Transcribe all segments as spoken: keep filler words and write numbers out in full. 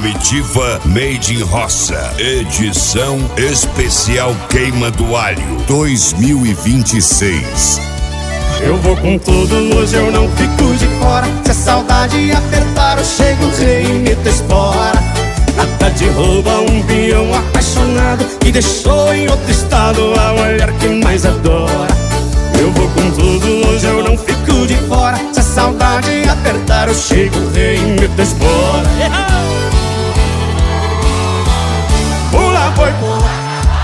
Comitiva Made in Roça, edição especial Queima do Alho dois mil e vinte e seis. Eu vou com tudo, hoje eu não fico de fora. Se a saudade apertar, eu chego, rei e meto espora. Nada de rouba um peão apaixonado que deixou em outro estado a mulher que mais adora. Eu vou com tudo, hoje eu não fico de fora. Se a saudade apertar, eu chego, rei e meto espora. Pula, boi, pula.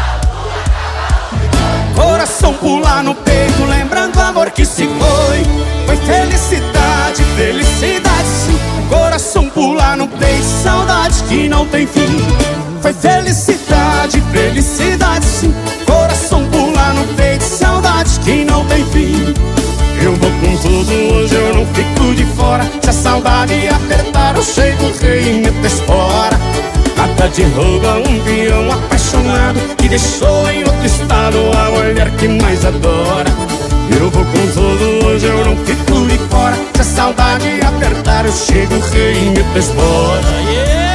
Coração pula no peito, lembrando o amor que se foi. Foi felicidade, felicidade sim. Coração pula no peito, saudade que não tem fim. Foi felicidade, felicidade sim. Coração pula no peito, saudade que não tem fim. Eu vou com tudo, hoje eu não fico de fora. Se a saudade apertar, eu chego, rei e meto espora. Nada de rouba um peão apaixonado que deixou em outro estado a mulher que mais adora. Eu vou com tudo, hoje eu não fico de fora. Se a saudade apertar, eu chego, rei e meto espora. Yeah!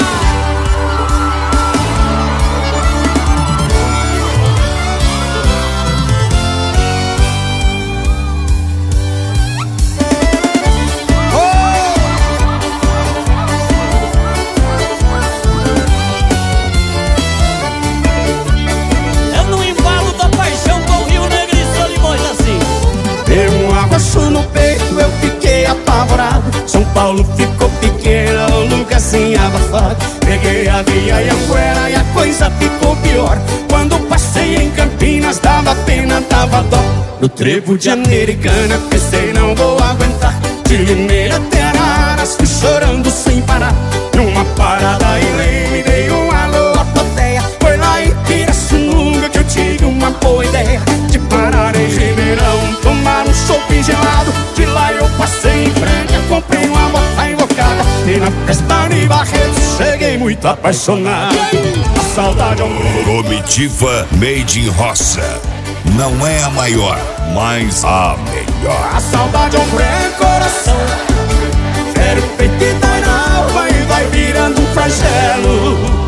No peito eu fiquei apavorado. São Paulo ficou pequena, o lugar assim abafado. Peguei a via e a Anguera e a coisa ficou pior. Quando passei em Campinas dava pena, dava dó. No trevo de Americana pensei não vou aguentar. De Limeira até Araras fui chorando sem parar. Numa parada em Lei me dei um alô à plateia. Foi lá em Pirassununga que eu tive uma boa ideia de parar em Ribeirão, tomar um chopp gelado. De lá eu passei em frente, eu comprei uma moto invocada. E na festa de Barretos cheguei muito apaixonado. A saudade é um... Comitiva Made in Roça. Não é a maior, mas a melhor. A saudade é um branco coração. Fere o peito e dói na alma e vai virando um flagelo.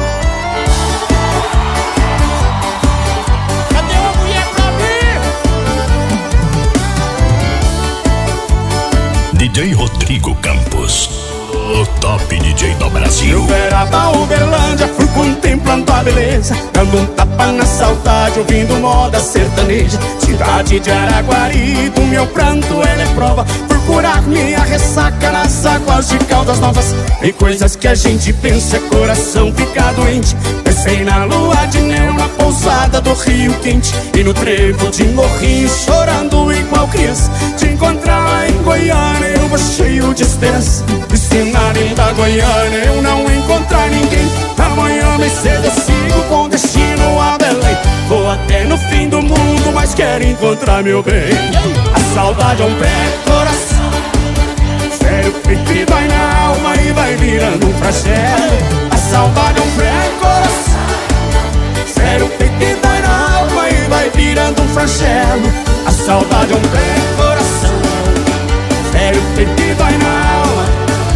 D J Rodrigo Campos, o top D J do Brasil. Uberaba, Uberlândia, fui contemplando a beleza, dando um tapa na saudade, ouvindo moda sertaneja. Cidade de Araguari, do meu pranto ela é prova. Por curar minha ressaca nas águas de Caldas Novas. Tem coisas que a gente pensa, coração fica doente. Pensei na lua de mel, na pousada do Rio Quente. E no trevo de Morrinho, chorando igual criança. Te encontrar lá em Goiânia, eu vou cheio de esperança. E se na linda Goiânia eu não encontrar ninguém, amanhã mais cedo eu sigo com destino a Belém. Vou até no fim do mundo, mas quero encontrar meu bem. A saudade é um pré-coração. Fere o peito e dói na alma e vai virando um flagelo. A saudade é um pré-coração. Fere o peito e dói na alma e vai virando um flagelo. A saudade é um pré-coração. Fere o peito e dói na alma.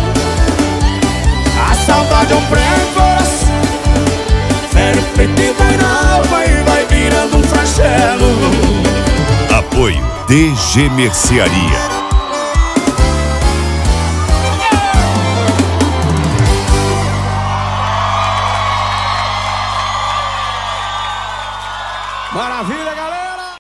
A saudade é um pré-coração. Fere o peito e dói na alma e vai virando um flagelo. Apoio D G Mercearia. Maravilha!